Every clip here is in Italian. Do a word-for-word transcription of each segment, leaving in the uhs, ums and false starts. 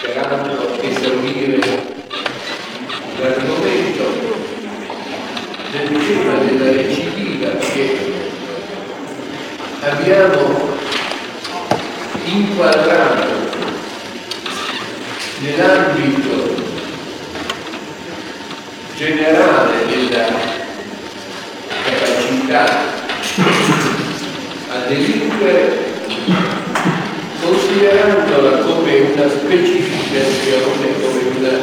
sperando esaurire l'argomento del tema della recidiva che abbiamo inquadrato nell'ambito generale della capacità a delinquere, considerandola come una specificazione, come una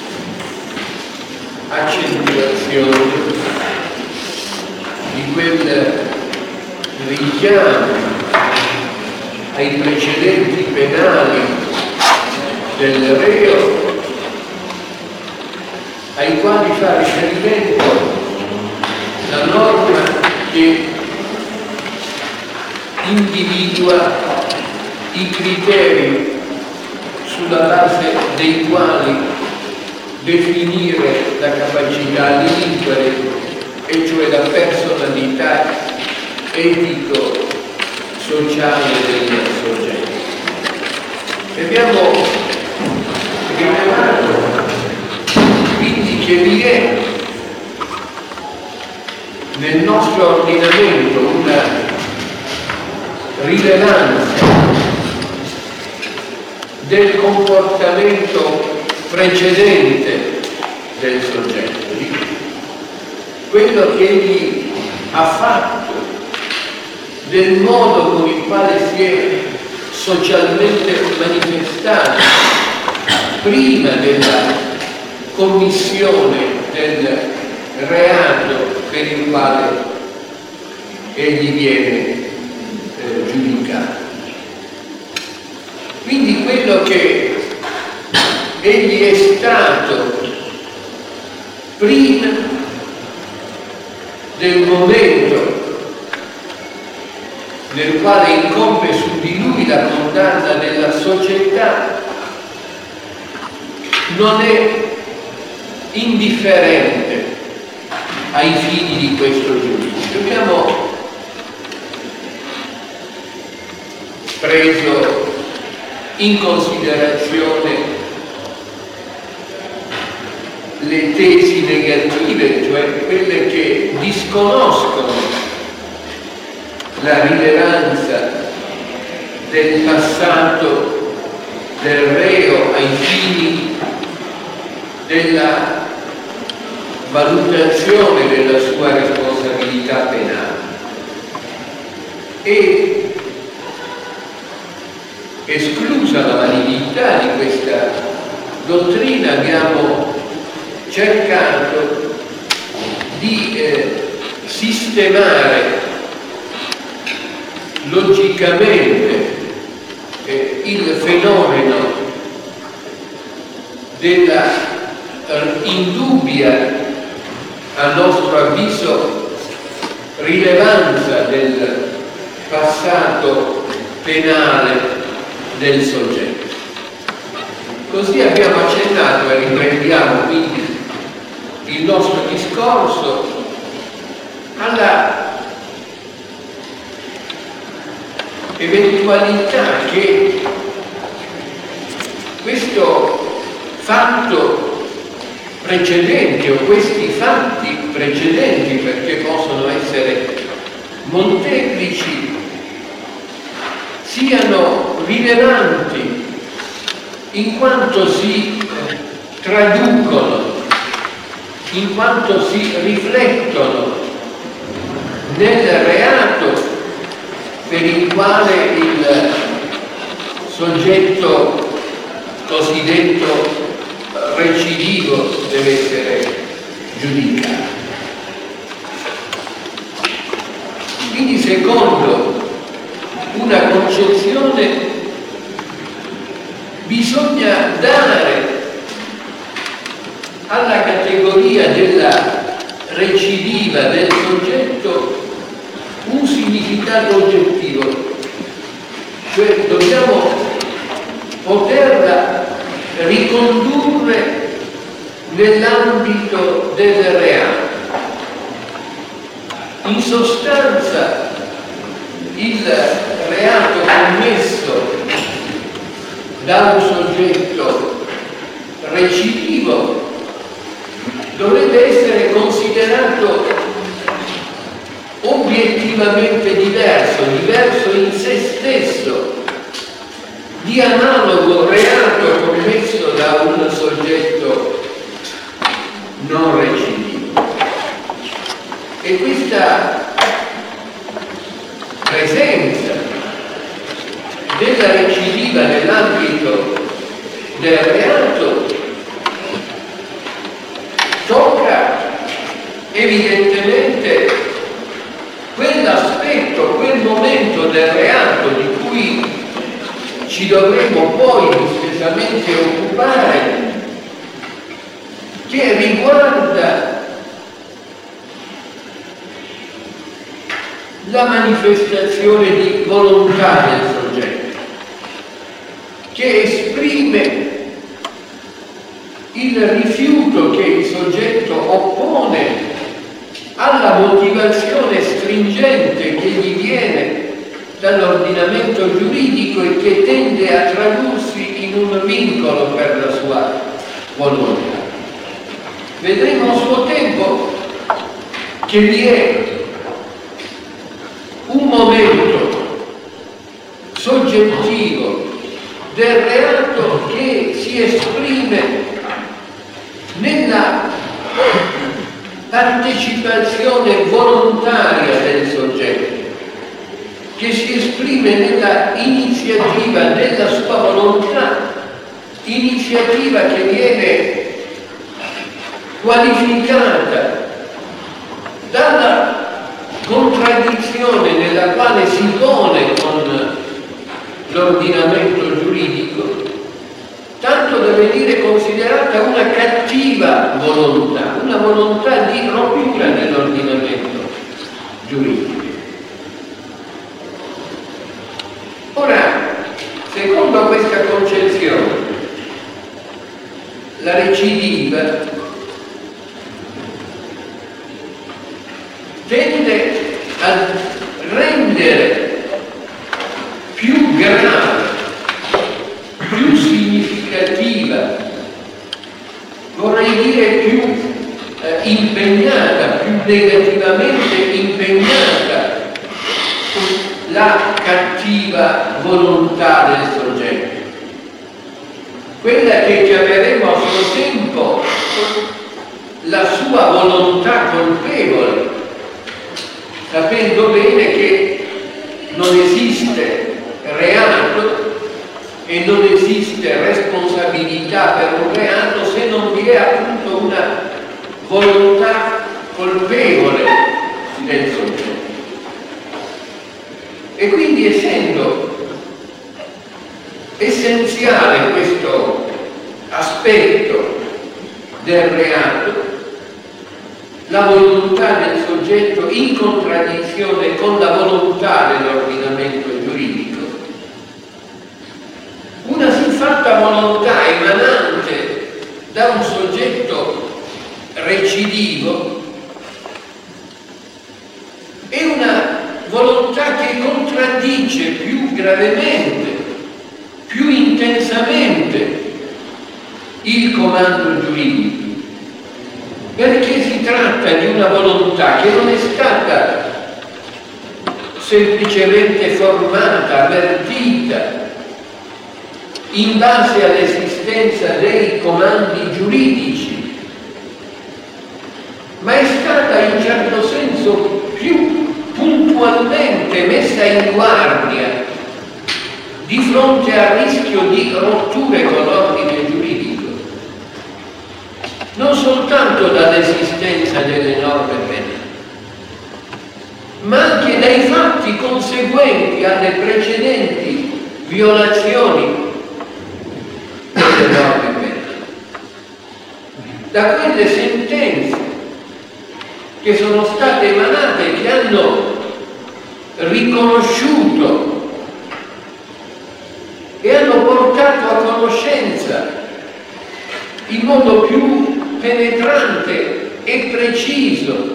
accentuazione di quel richiamo ai precedenti penali del reo, ai quali fa riferimento la norma che individua i criteri sulla base dei quali definire la capacità di delinquere, e cioè la personalità etico-sociale del soggetto. Abbiamo rilevato quindi che vi è nel nostro ordinamento una rilevanza del comportamento precedente del soggetto, quello che egli ha fatto, del modo con il quale si è socialmente manifestato prima della commissione del reato per il quale egli viene eh, giudicato. Quindi quello che egli è stato prima del momento nel quale incombe su di lui la condanna della società non è indifferente ai fini di questo giudizio. Abbiamo preso in considerazione le tesi negative, cioè quelle che disconoscono la rilevanza del passato del reo ai fini della valutazione della sua responsabilità penale, e esclusa la validità di questa dottrina abbiamo cercato di eh, sistemare logicamente eh, il fenomeno della eh, indubbia, a nostro avviso, rilevanza del passato penale del soggetto. Così abbiamo accennato, e riprendiamo quindi il nostro discorso, alla eventualità che questo fatto precedente o questi fatti precedenti, perché possono essere molteplici, siano rilevanti in quanto si traducono, in quanto si riflettono nel reato per il quale il soggetto cosiddetto recidivo deve essere giudicato. Quindi, secondo una concezione, bisogna dare alla categoria della recidiva del soggetto un significato oggettivo, cioè dobbiamo poterla ricondurre nell'ambito del reato. In sostanza, il reato commesso da un soggetto recidivo dovrebbe essere considerato obiettivamente diverso, diverso in se stesso, di analogo reato commesso da un soggetto non recidivo. E questa presenza della recidiva nell'ambito del reato tocca evidentemente quell'aspetto, quel momento del reato di cui ci dovremo poi distesamente occupare, che riguarda la manifestazione di volontà del soggetto, che esprime il rifiuto che il soggetto oppone alla motivazione stringente che gli viene dall'ordinamento giuridico e che tende a tradursi in un vincolo per la sua volontà. Vedremo a suo tempo che vi è un momento soggettivo del reato che si esprime nella partecipazione volontaria del soggetto, che si esprime nella iniziativa, nella sua volontà, iniziativa che viene qualificata dalla contraddizione nella quale si pone con l'ordinamento giuridico, tanto da venire considerata una cattiva volontà, una volontà di rottura dell'ordinamento giuridico. Ora, secondo questa concezione, la recidiva tende a rendere più grave, più significativa, vorrei dire più eh, impegnata, più negativamente impegnata la cattiva volontà del soggetto, quella che chiameremo a suo tempo la sua volontà colpevole, sapendo bene che non esiste reato e non esiste responsabilità per un reato se non vi è appunto una volontà colpevole del soggetto. E quindi, essendo essenziale questo aspetto del reato, la volontà del soggetto in contraddizione con la volontà dell'ordinamento giuridico, una siffatta volontà emanante da un soggetto recidivo è una volontà che contraddice più gravemente, più intensamente il comando giuridico, perché si tratta di una volontà che non è stata semplicemente formata, avvertita in base all'esistenza dei comandi giuridici, ma è stata in certo senso più puntualmente messa in guardia di fronte al rischio di rotture con l'ordine giuridico, non soltanto dall'esistenza delle norme penali, ma anche dai fatti conseguenti alle precedenti violazioni delle norme penali, da quelle sentenze che sono state emanate e che hanno riconosciuto e hanno portato a conoscenza in modo più penetrante e preciso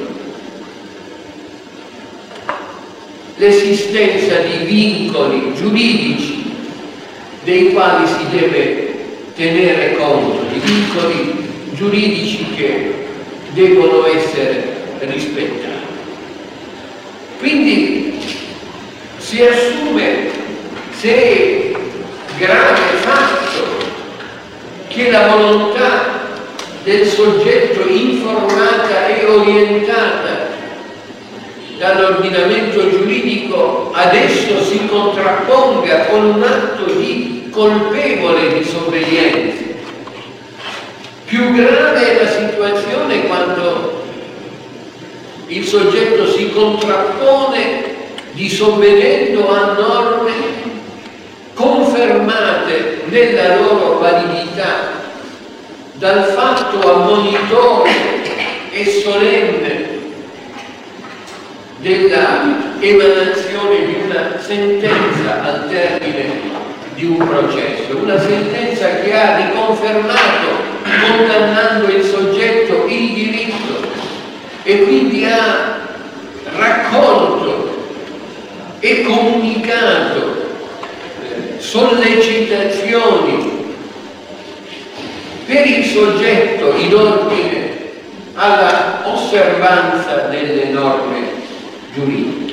l'esistenza di vincoli giuridici dei quali si deve tenere conto, di vincoli giuridici che devono essere rispettati. Quindi si assume, se è grave fatto, che la volontà del soggetto informata e orientata dall'ordinamento giuridico adesso si contrapponga con un atto di colpevole disobbedienza. Più grave è la situazione quando il soggetto si contrappone disobbedendo a norme confermate nella loro validità dal fatto ammonitore e solenne della emanazione di una sentenza al termine di un processo, una sentenza che ha riconfermato, condannando il soggetto, il diritto, e quindi ha raccolto e comunicato sollecitazioni per il soggetto in ordine alla osservanza delle norme giuridiche.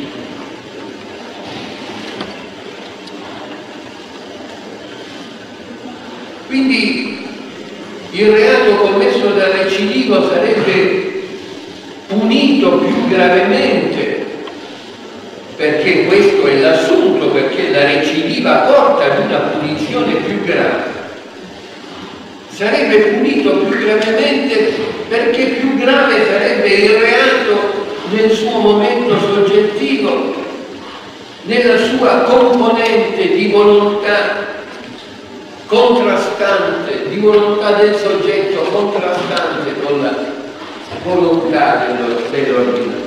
Quindi il reato commesso dal recidivo sarebbe punito più gravemente, perché questo è l'assunto, perché la recidiva porta ad una punizione più grave. Sarebbe punito più gravemente perché più grave sarebbe il reato nel suo momento soggettivo, nella sua componente di volontà contrastante, di volontà del soggetto contrastante con la volontà dell'ordinamento.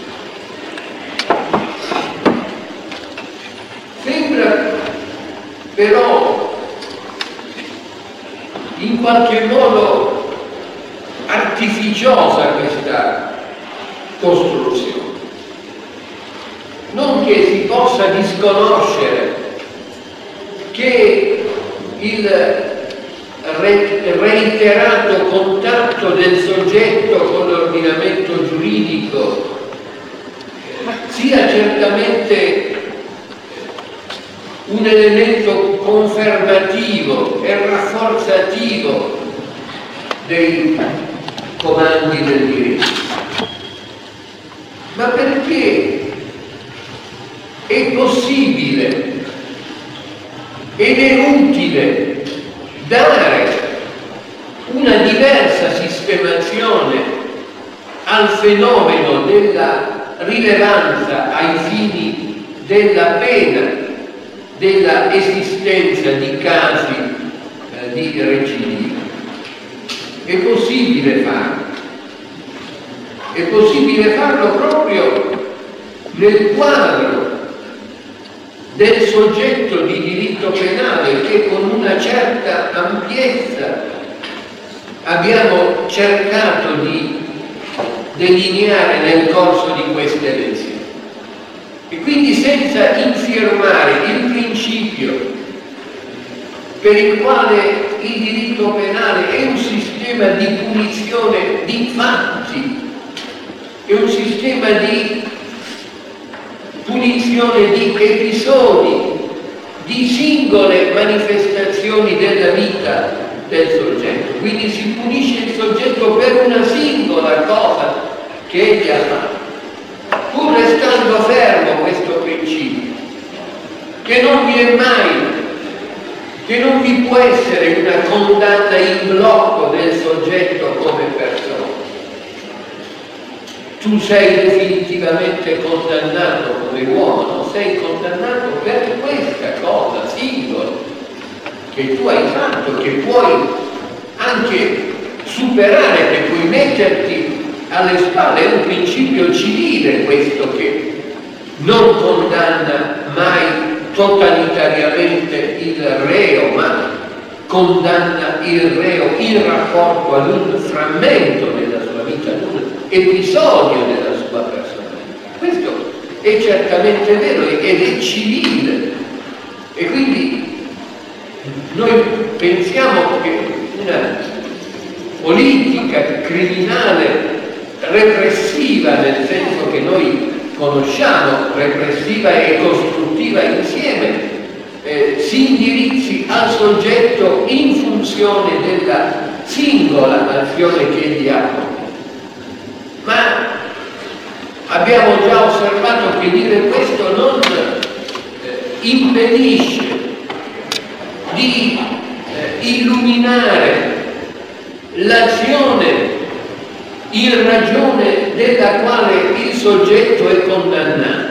Sembra però in qualche modo artificiosa questa costruzione, non che si possa disconoscere che il reiterato contatto del soggetto con l'ordinamento giuridico sia certamente un elemento confermativo e rafforzativo dei comandi del diritto, ma perché è possibile ed è utile dare una diversa sistemazione al fenomeno della rilevanza ai fini della pena, della esistenza di casi eh, di recidiva. È possibile farlo. È possibile farlo proprio nel quadro del soggetto di diritto penale che con una certa ampiezza abbiamo cercato di delineare nel corso di queste lezioni. E quindi senza infirmare il principio per il quale il diritto penale è un sistema di punizione di fatti, è un sistema di punizione di episodi, di singole manifestazioni della vita del soggetto. Quindi si punisce il soggetto per una singola cosa che egli ha fatto, pur restando fermo questo principio, che non vi è mai, che non vi può essere una condanna in blocco del soggetto come persona. Tu sei definitivamente condannato come uomo, sei condannato per questa cosa singola che tu hai fatto, che puoi anche superare, che puoi metterti alle spalle. È un principio civile questo, che non condanna mai totalitariamente il reo, ma condanna il reo in rapporto ad un frammento della sua vita, ad un episodio della sua personalità. Questo è certamente vero ed è civile, e quindi Noi pensiamo che una politica criminale repressiva, nel senso che noi conosciamo, repressiva e costruttiva insieme, eh, si indirizzi al soggetto in funzione della singola azione che egli ha. Ma abbiamo già osservato che dire questo non eh, impedisce di eh, illuminare l'azione in ragione della quale il soggetto è condannato,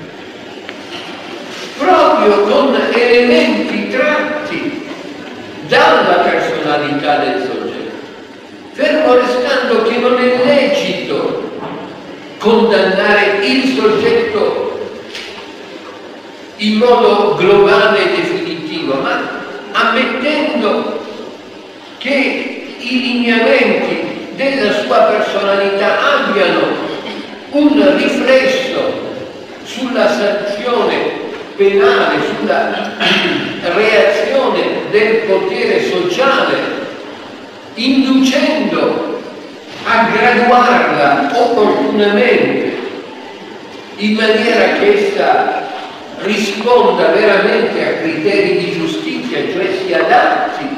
proprio con elementi tratti dalla personalità del soggetto, fermo restando che non è lecito condannare il soggetto in modo globale e definitivo, ma ammettendo che i lineamenti della sua personalità abbiano un riflesso sulla sanzione penale, sulla reazione del potere sociale, inducendo a graduarla opportunamente in maniera che essa risponda veramente a criteri di giustizia, cioè si adatti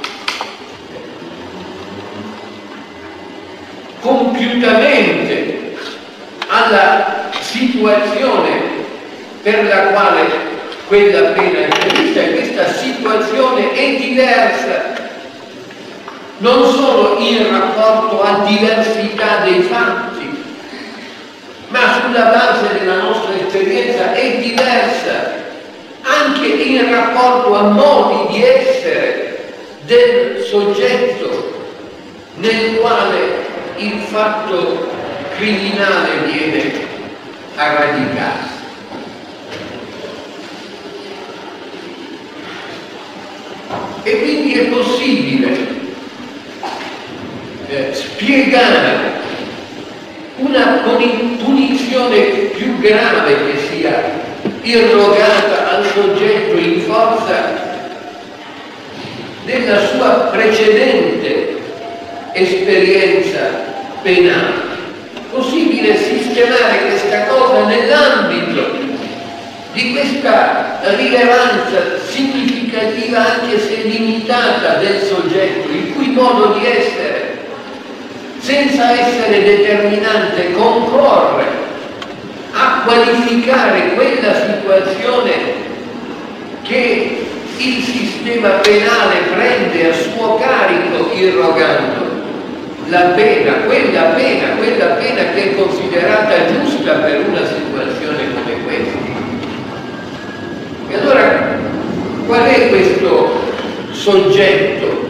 compiutamente alla situazione per la quale quella pena è prevista, e questa situazione è diversa non solo in rapporto a diversità dei fatti, ma sulla base della nostra esperienza è diversa anche in rapporto a modi di essere del soggetto nel quale il fatto criminale viene a radicarsi. E quindi è possibile eh, spiegare una punizione più grave che sia irrogata al soggetto in forza della sua precedente esperienza penale. Possibile sistemare questa cosa nell'ambito di questa rilevanza significativa, anche se limitata, del soggetto, il cui modo di essere, senza essere determinante, concorre a qualificare quella situazione che il sistema penale prende a suo carico irrogando la pena, quella pena, quella pena che è considerata giusta per una situazione come questa. E allora qual è questo soggetto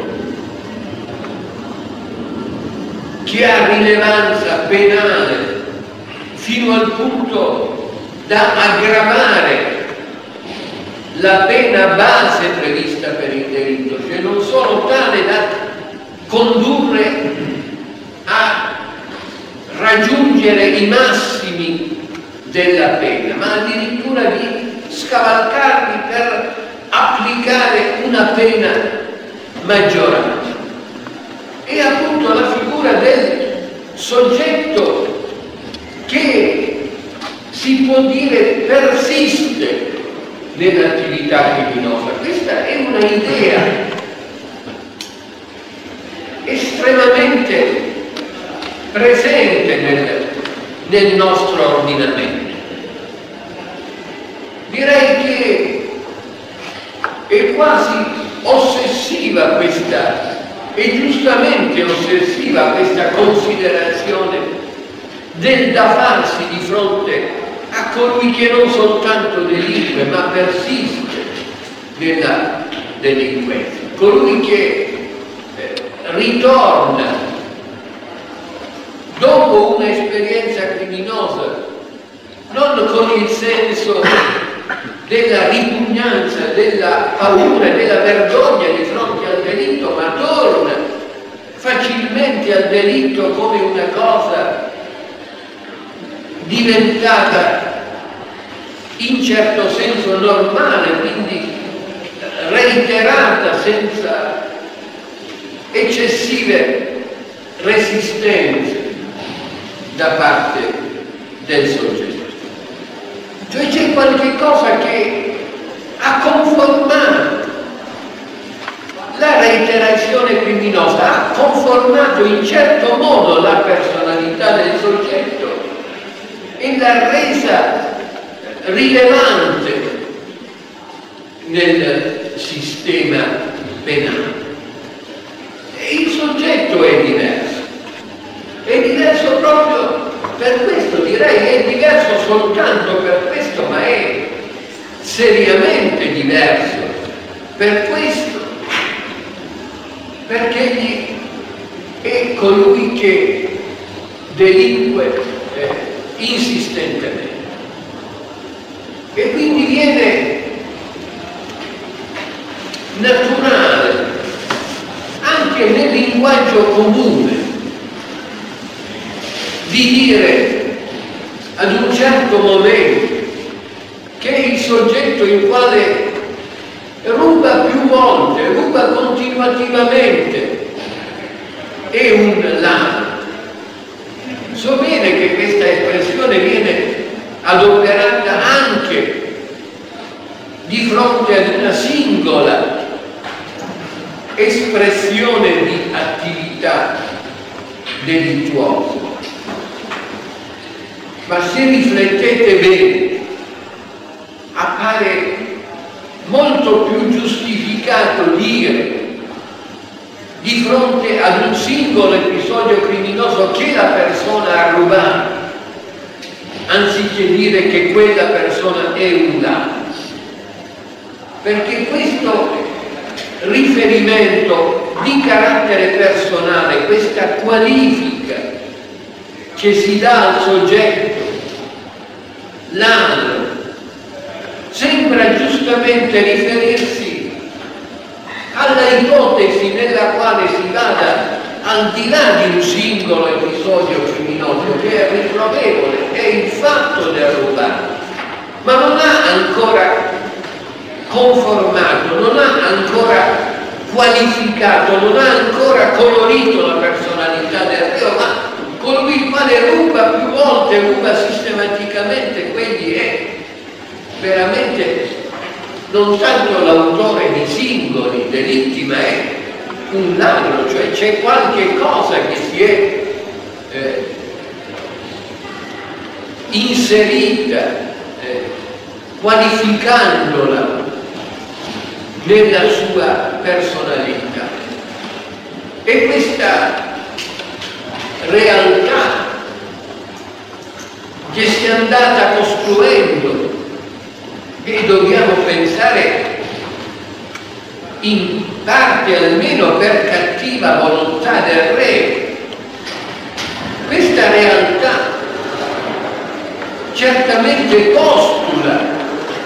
che ha rilevanza penale fino al punto da aggravare la pena base prevista per il delitto, cioè non solo tale da condurre a raggiungere i massimi della pena, ma addirittura di scavalcarli per applicare una pena maggiorata. È appunto la figura del soggetto che si può dire persiste nell'attività criminosa. Questa è una idea estremamente presente nel, nel nostro ordinamento. Direi che è quasi ossessiva questa, e giustamente ossessiva questa considerazione del da farsi di fronte a colui che non soltanto delinque ma persiste nella delinquenza, colui che eh, ritorna dopo un'esperienza criminosa non con il senso della ripugnanza, della paura, della vergogna di fronte al delitto, ma torna facilmente al delitto come una cosa diventata in certo senso normale, quindi reiterata senza eccessive resistenze da parte del soggetto. Cioè c'è qualche cosa che ha conformato la reiterazione criminosa, ha conformato in certo modo la personalità del soggetto e l'ha resa rilevante nel sistema penale. E il soggetto è diverso, è diverso proprio per questo, direi è diverso soltanto per questo, ma è seriamente diverso per questo, perché egli è colui che delinque eh, insistentemente e quindi viene naturale anche nel linguaggio comune di dire ad un certo momento che il soggetto il quale ruba più volte, ruba continuativamente, è un ladro. So bene che questa espressione viene adoperata anche di fronte ad una singola espressione di attività delittuosa. Ma se riflettete bene, appare molto più giustificato dire di fronte ad un singolo episodio criminoso che la persona ha rubato, anziché dire che quella persona è un ladro. Perché questo riferimento di carattere personale, questa qualifica che si dà al soggetto ladro, sembra giustamente riferirsi alla ipotesi nella quale si vada al di là di un singolo episodio criminoso che è riprovevole, è il fatto del rubato, ma non ha ancora conformato, non ha ancora qualificato, non ha ancora colorito la personalità del reo, ma colui il quale ruba più volte, ruba sistematicamente, quindi è veramente non tanto l'autore di singoli delitti, ma è un ladro, cioè c'è qualche cosa che si è eh, inserita, eh, qualificandola nella sua personalità. E questa realtà che si è andata costruendo, e dobbiamo pensare in parte almeno per cattiva volontà del re, questa realtà certamente postula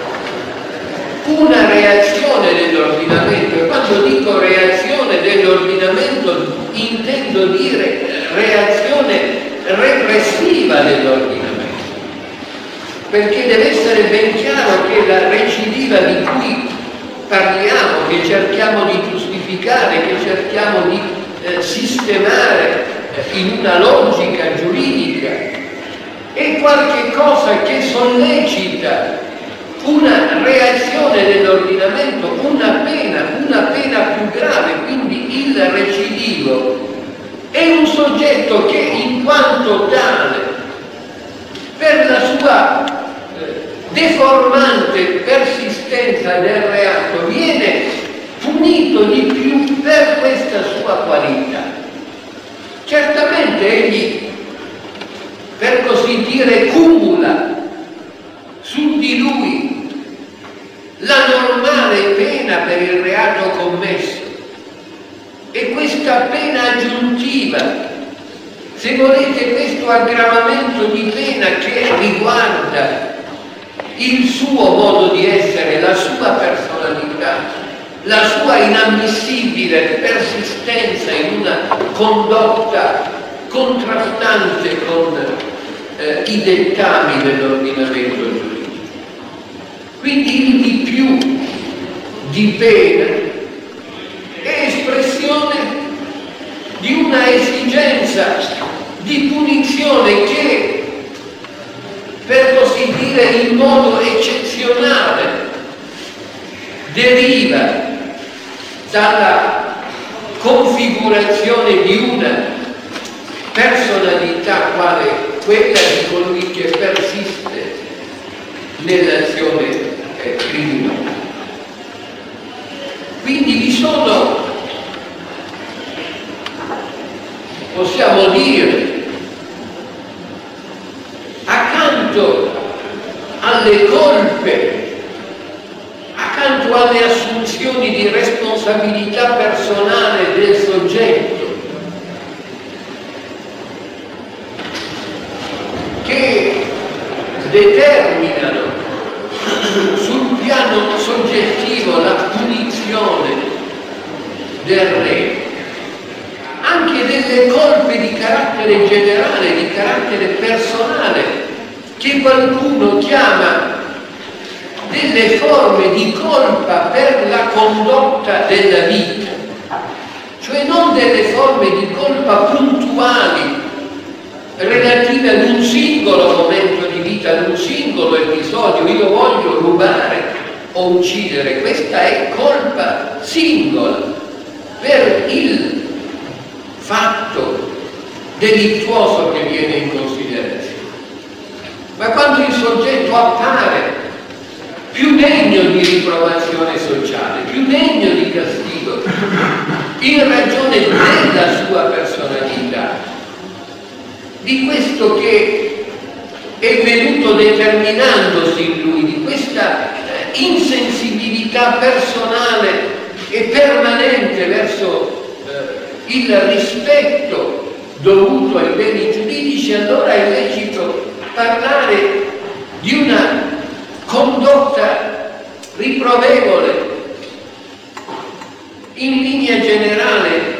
una reazione dell'ordinamento, e quando dico reazione dell'ordinamento intendo dire reazione repressiva dell'ordinamento, perché deve essere ben chiaro che la recidiva di cui parliamo, che cerchiamo di giustificare, che cerchiamo di eh, sistemare eh, in una logica giuridica, è qualche cosa che sollecita una reazione dell'ordinamento, una pena, una pena più grave. Quindi il recidivo è un soggetto che in quanto tale, per la sua eh, deformante persistenza del reato, viene punito di più per questa sua qualità. Certamente egli, per così dire, cumula su di lui la normale pena per il reato commesso e questa pena aggiuntiva, se volete questo aggravamento di pena che riguarda il suo modo di essere, la sua personalità, la sua inammissibile persistenza in una condotta contrastante con eh, i dettami dell'ordinamento giuridico. Quindi il di più di pena è espressione di una esigenza di punizione che, per così dire, in modo eccezionale deriva dalla configurazione di una personalità quale quella di colui che persiste nell'azione eh, criminale. Quindi vi sono, possiamo dire, accanto alle colpe, accanto alle assunzioni di responsabilità personale del soggetto, che determinano sul piano soggettivo la punizione del re, anche delle colpe di carattere generale, di carattere personale, che qualcuno chiama delle forme di colpa per la condotta della vita, cioè non delle forme di colpa puntuali relative ad un singolo momento di vita, ad un singolo episodio. Io voglio rubare o uccidere, questa è colpa singola per il fatto delittuoso che viene in considerazione. Ma quando il soggetto appare più degno di riprovazione sociale, più degno di castigo, in ragione della sua personalità, di questo che è venuto determinandosi in lui, di questa insensibilità personale e permanente verso eh, il rispetto dovuto ai beni giuridici, allora è lecito parlare di una condotta riprovevole. In linea generale,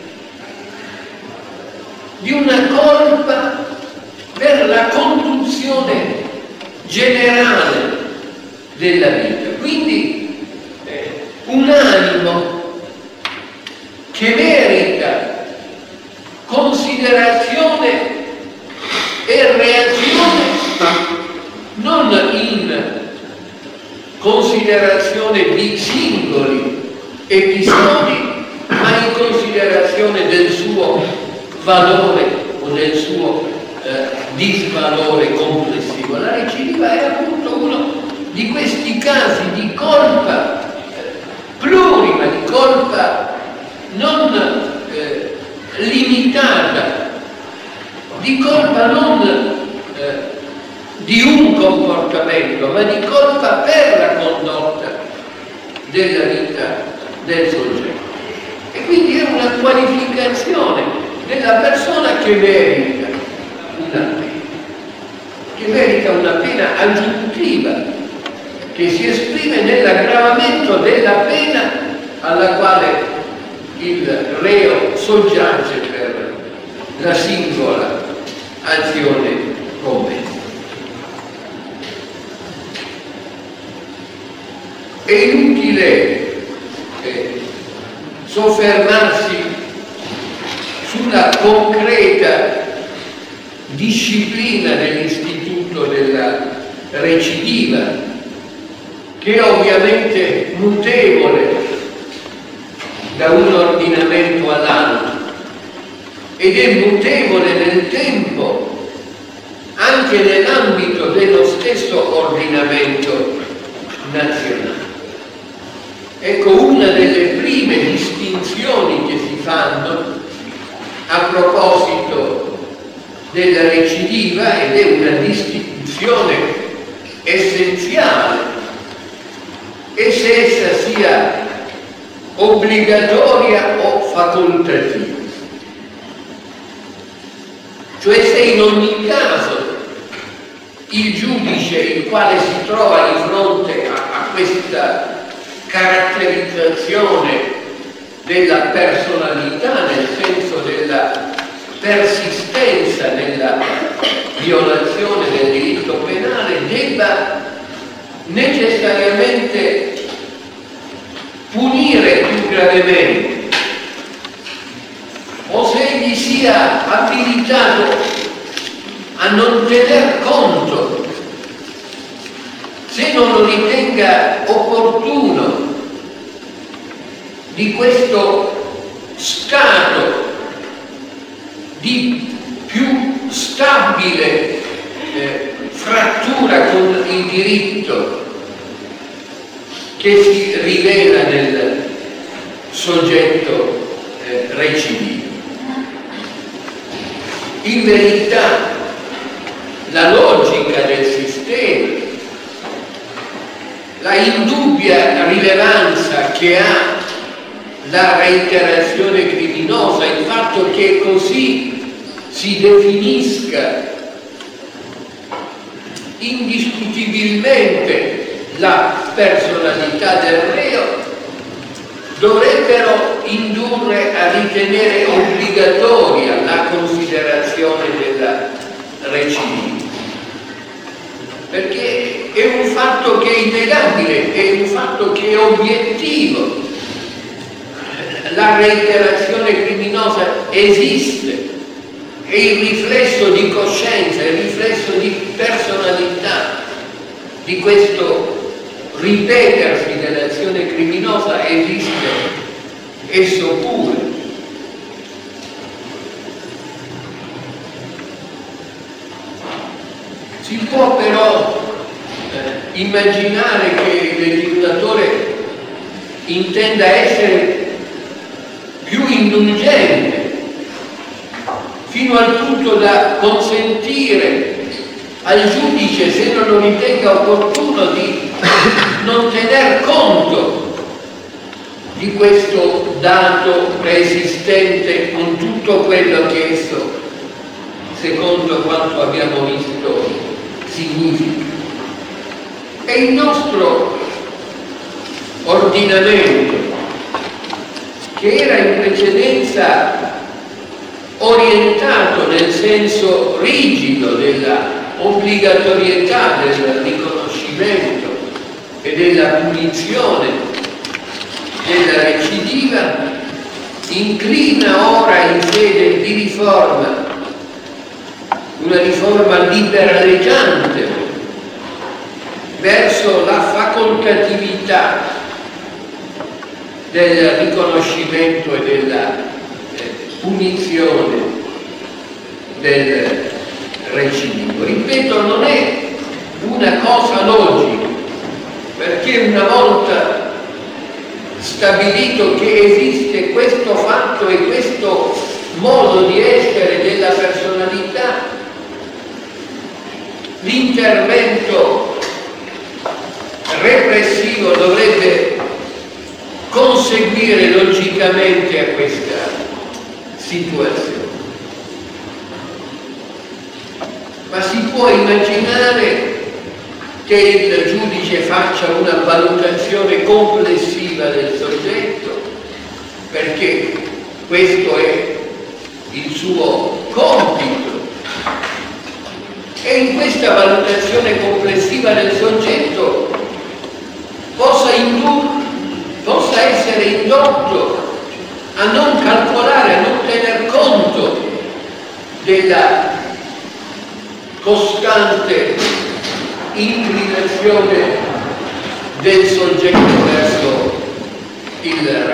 di una colpa per la conduzione generale della vita. Quindi eh, un animo che merita considerazione e reazione non in considerazione di singoli episodi, ma in considerazione del suo valore o del suo eh, disvalore complessivo. La recidiva è appunto uno di questi casi di colpa eh, plurima, di colpa non eh, limitata, di colpa non eh, di un comportamento, ma di colpa per la condotta della vita del soggetto. E quindi è una qualificazione della persona che merita una pena, che merita una pena aggiuntiva, che si esprime nell'aggravamento della pena alla quale il reo soggiace per la singola azione commessa. È inutile eh, soffermarsi sulla concreta disciplina dell'istituto della recidiva, che è ovviamente mutevole da un ordinamento all'altro ed è mutevole nel tempo anche nell'ambito dello stesso ordinamento nazionale. Ecco, una delle prime distinzioni che si fanno a proposito della recidiva, ed è una distinzione essenziale, è se essa sia obbligatoria o facoltativa, cioè se in ogni caso il giudice, il quale si trova di fronte a, a questa caratterizzazione della personalità, nel senso della persistenza nella violazione del diritto penale, debba necessariamente punire più gravemente, o se egli sia abilitato a non tener conto, se non lo ritenga opportuno, di questo stato di più stabile eh, frattura con il diritto che si rivela nel soggetto eh, recidivo. In verità, la logica del sistema, la indubbia rilevanza che ha la reiterazione criminosa, il fatto che così si definisca indiscutibilmente la personalità del reo, dovrebbero indurre a ritenere obbligatoria la considerazione della recidiva, perché è un fatto che è innegabile, è un fatto che è obiettivo. La reiterazione criminosa esiste, è il riflesso di coscienza, è il riflesso di personalità di questo ripetersi dell'azione criminosa, esiste esso pure. Si può però eh, immaginare che il legislatore intenda essere più indulgente, fino al punto da consentire al giudice, se non lo ritenga opportuno, di non tener conto di questo dato preesistente con tutto quello che esso, secondo quanto abbiamo visto, significa. E il nostro ordinamento, che era in precedenza orientato nel senso rigido della obbligatorietà del riconoscimento e della punizione della recidiva, inclina ora in sede di riforma, una riforma liberleggiante, verso la facoltatività del riconoscimento e della eh, punizione del recidivo. Ripeto, non è una cosa logica, perché una volta stabilito che esiste questo fatto e questo modo di essere della personalità, l'intervento repressivo dovrebbe conseguire logicamente a questa situazione. Ma si può immaginare che il giudice faccia una valutazione complessiva del soggetto, perché questo è il suo compito, e in questa valutazione complessiva del soggetto possa indurre possa essere indotto a non calcolare, a non tener conto della costante inclinazione del soggetto verso il re,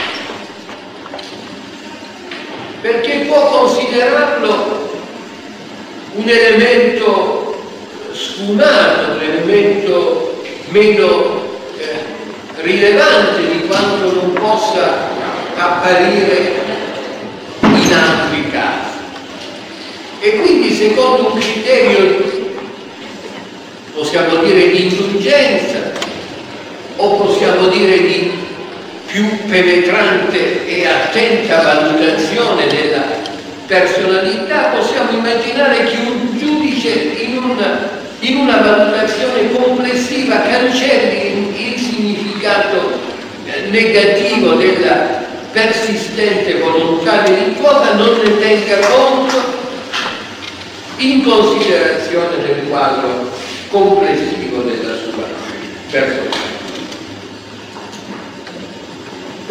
perché può considerarlo un elemento sfumato, un elemento meno rilevante di quanto non possa apparire in altri casi. E quindi, secondo un criterio, possiamo dire di indulgenza, o possiamo dire di più penetrante e attenta valutazione della personalità, possiamo immaginare che un giudice in una in una valutazione complessiva cancelli il significato negativo della persistente volontà delittuosa, non ne tenga conto in considerazione del quadro complessivo della sua personalità.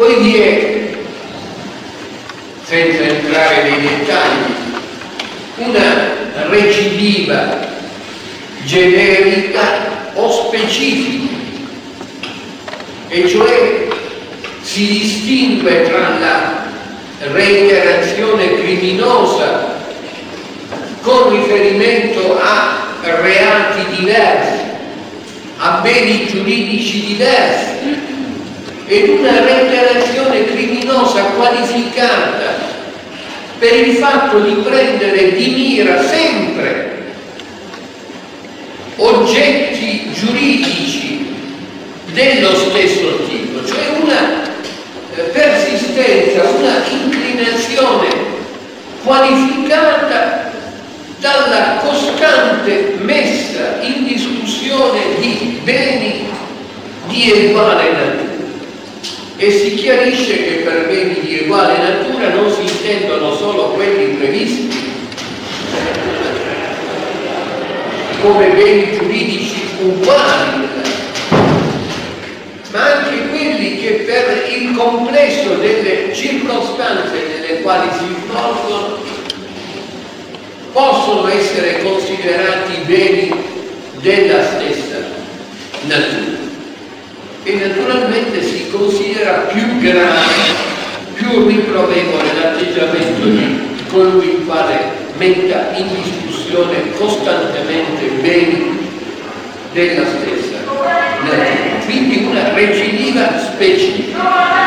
Poi vi è, senza entrare nei dettagli, una recidiva generica o specifica, e cioè si distingue tra la reiterazione criminosa con riferimento a reati diversi, a beni giuridici diversi, ed una reiterazione criminosa qualificata per il fatto di prendere di mira sempre oggetti giuridici dello stesso tipo, cioè una persistenza, una inclinazione qualificata dalla costante messa in discussione di beni di uguale natura. E si chiarisce che per beni di uguale natura non si intendono solo quelli previsti come beni giuridici uguali, ma anche quelli che per il complesso delle circostanze nelle quali si svolgono possono essere considerati beni della stessa natura. E naturalmente si considera più grave, più riprovevole l'atteggiamento di colui il quale metta in discussione costantemente beni della stessa natura. Quindi una recidiva specifica.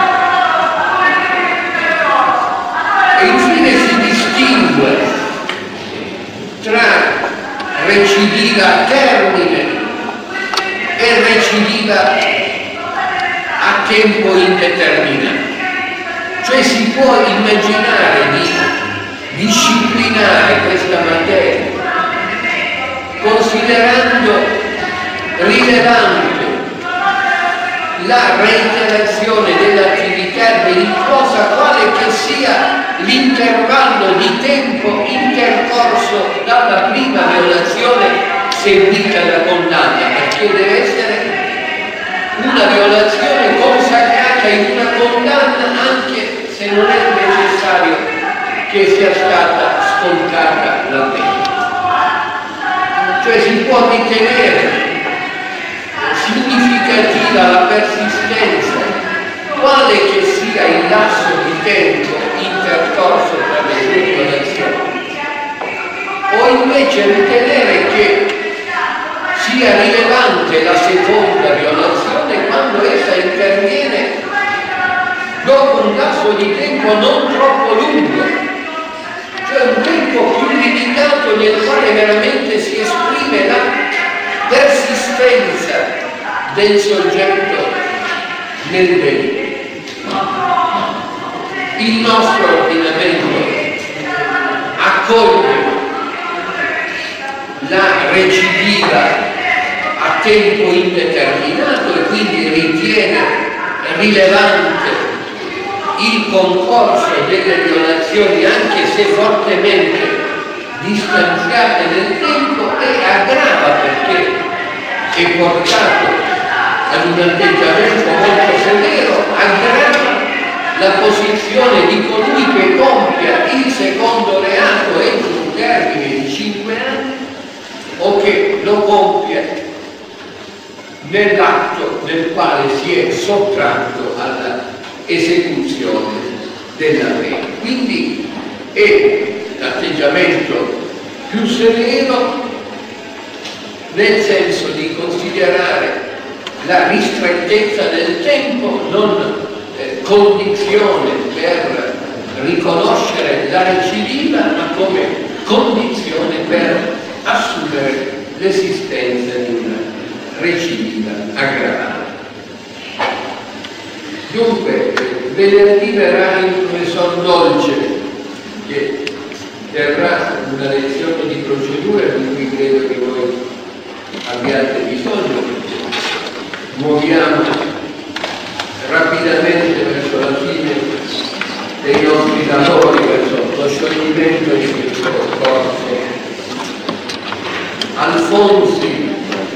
E infine si distingue tra recidiva a termine e recidiva a tempo indeterminato. Cioè si può immaginare di disciplinare questa materia considerando rilevante la reiterazione dell'attività delittuosa, quale che sia l'intervallo di tempo intercorso dalla prima violazione seguita da condanna, perché deve essere una violazione consacrata in una condanna anche se non è necessario che sia stata scontata la pena. Cioè si può ritenere significativa la persistenza, quale che sia il lasso di tempo intercorso tra le due violazioni, o invece ritenere che sia rilevante la seconda violazione quando essa interviene dopo un lasso di tempo non troppo lungo, cioè un tempo più limitato nel quale veramente si esprime la persistenza del soggetto nel bene. Il nostro ordinamento accoglie la recidiva a tempo indeterminato e quindi ritiene rilevante il concorso delle violazioni, anche se fortemente distanziate nel tempo, e aggrava, perché è portato ad un atteggiamento molto severo, aggrava la posizione di colui che compia il secondo reato entro un termine di cinque anni o che lo compia nell'atto nel quale si è sottratto alla esecuzione della pena. Quindi è l'atteggiamento più severo nel senso di considerare la ristrettezza del tempo non eh, condizione per riconoscere la recidiva, ma come condizione per assumere l'esistenza di una recidiva aggravata. Dunque, venerdì verrà in professor Dolce, che terrà una lezione di procedura di cui credo che voi abbiate bisogno. Muoviamo rapidamente verso la fine dei nostri lavori, verso lo scioglimento di questo corso. Alfonsi,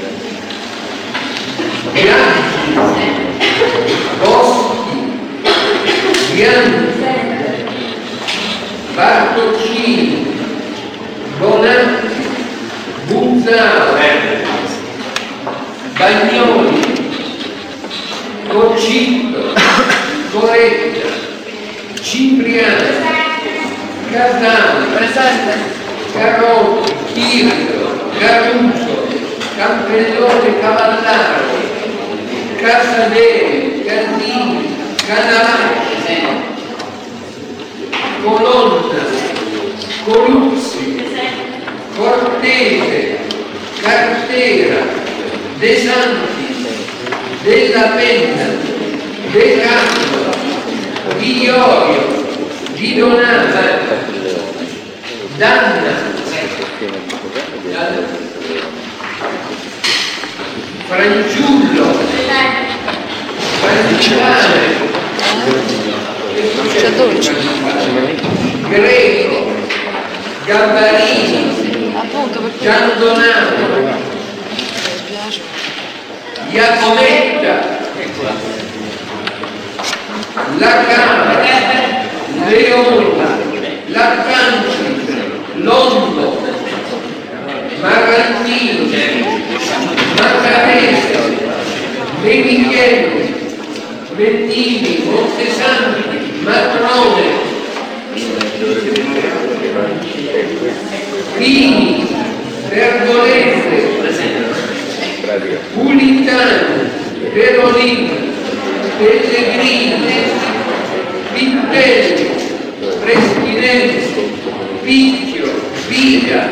Bianchi, Boschi, Bartoncini, Bonatti, Buzzao, Bagnoli, Coccitto, Coretta, Cipriano, Casano, Carotti, Chirco, Caruso, Campellone, Cavallaro, Casadei, Cardini, Canavacci, Colonna, Coluzzi, Cortese, Cartera, De Santi, Della Penna, De Castro, Di Iorio, Di Donata, Danna, Franciullo, Francilane, C'è dolce. Greco, Gambarini, Appunto per Giandonato, mi spiace. Iacometta, La Camera, Leone, Lattanci, Londo, Marantini, Macarese, De Micheli, Bendini, Montesanti, Matrone, Pini, Pergolese, Pulitano, Perolini, Pellegrini, Pintelli, Preschinelli, Picchio, Viga,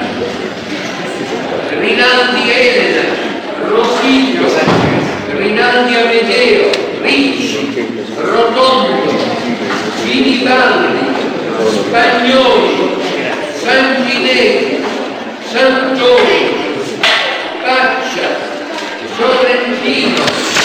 Rinaldi Elena, Rosiglio, Rinaldi Amedeo, Ricci, Rotondo, Finibaldi, Spagnoli, Sanguinelli, Santoni, Paccia, Sorrentino,